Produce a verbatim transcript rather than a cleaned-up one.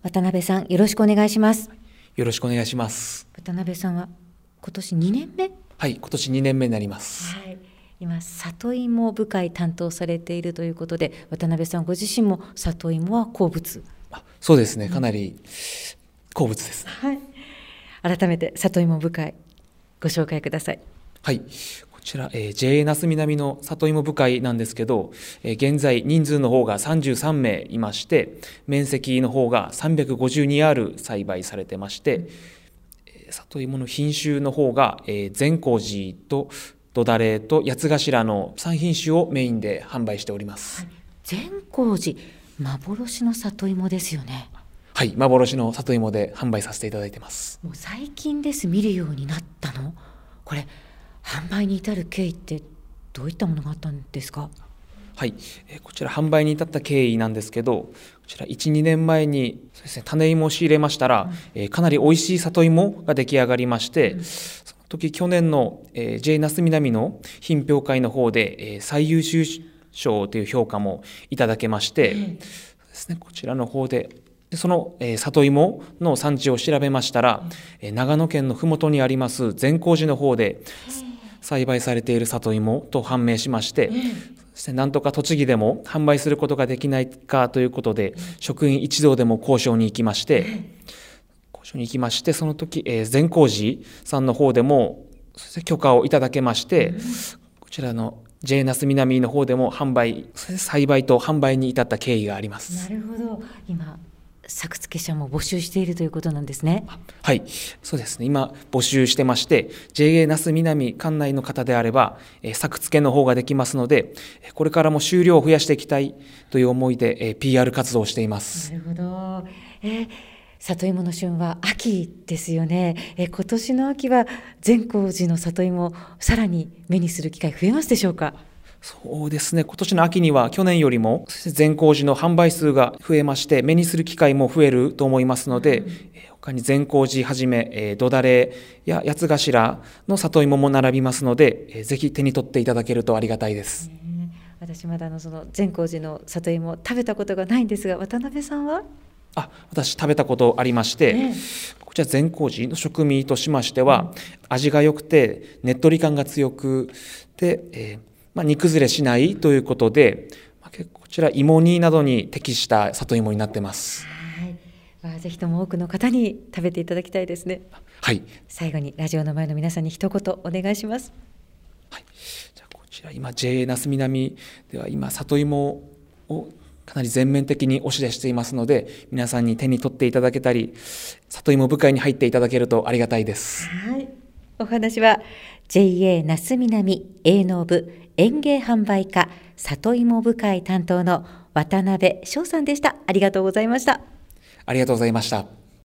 渡辺さん、よろしくお願いします。 よろしくお願いします。 渡辺さんは今年にねんめ。 はい、今年にねんめになります。 はい、今里芋部会担当されているということで、渡辺さんご自身も里芋は好物。 あ、そうですね、かなり好物です、ね。 はい、改めて里芋部会ご紹介ください。 はい、こちら、えー、ジェーエー 那須南の里芋部会なんですけど、えー、現在人数の方がさんじゅうさんめいいまして、面積の方がさんびゃくごじゅうにアール栽培されてまして、えー、里芋の品種の方が、えー、善光寺とどだれと八つ頭のさんひんしゅをメインで販売しております。はい、 善光寺、幻の里芋ですよね。 はい、幻の里芋で販売させていただいてます。 もう最近です、見るようになったの。これ販売に至る経緯ってどういったものがあったんですか？ はい、えー、こちら販売に至った経緯なんですけど、こちらいち、にねんまえにそうですね、種芋を仕入れましたら、うん、えー、かなり美味しい里芋が出来上がりまして、うん、その時去年の、えー、ジェー 那須南の品評会の方で、えー、最優秀賞という評価もいただけまして、うん、そうですね、こちらの方ででその、えー、里芋の産地を調べましたら、うん、長野県のふもとにあります善光寺の方で栽培されている里芋と判明しまして、うん、そしてなんとか栃木でも販売することができないかということで、うん、職員一同でも交渉に行きまして、うん、交渉に行きましてその時、えー、善光寺さんの方でもそして許可をいただけまして、うん、こちらの ジェー 那須南の方でも販売栽培と販売に至った経緯があります。 なるほど。今作付け者も募集しているということなんですね。 はい、そうですね。今募集してまして、ジェーエー 那須南管内の方であれば、えー、作付けの方ができますので、これからも収量を増やしていきたいという思いで、えー、ピーアール 活動をしています。 なるほど。えー、里芋の旬は秋ですよね。えー、今年の秋は善光寺の里芋をさらに目にする機会増えますでしょうか？ そうですね、今年の秋には去年よりも善光寺の販売数が増えまして目にする機会も増えると思いますので、うん、他に善光寺はじめどだれや八つ頭の里芋も並びますので、ぜひ手に取っていただけるとありがたいです。 私まだあのその善光寺の里芋食べたことがないんですが、渡辺さんは？ あ、私食べたことありまして、ええ、こちら善光寺の食味としましては、うん、味が良くてねっとり感が強くて、えーまあ、煮崩れしないということで、まあ、結構こちら芋煮などに適した里芋になってます。 はい、ぜひとも多くの方に食べていただきたいですね。 はい、 最後にラジオの前の皆さんに一言お願いします。 はい、じゃあこちら今 ジェーエー 那須南では今里芋をかなり全面的に推し出していますので、皆さんに手に取っていただけたり里芋部会に入っていただけるとありがたいです。 はい、お話は ジェーエー 那須南営農部園芸販売課里芋部会担当の渡辺翔さんでした。ありがとうございました。 ありがとうございました。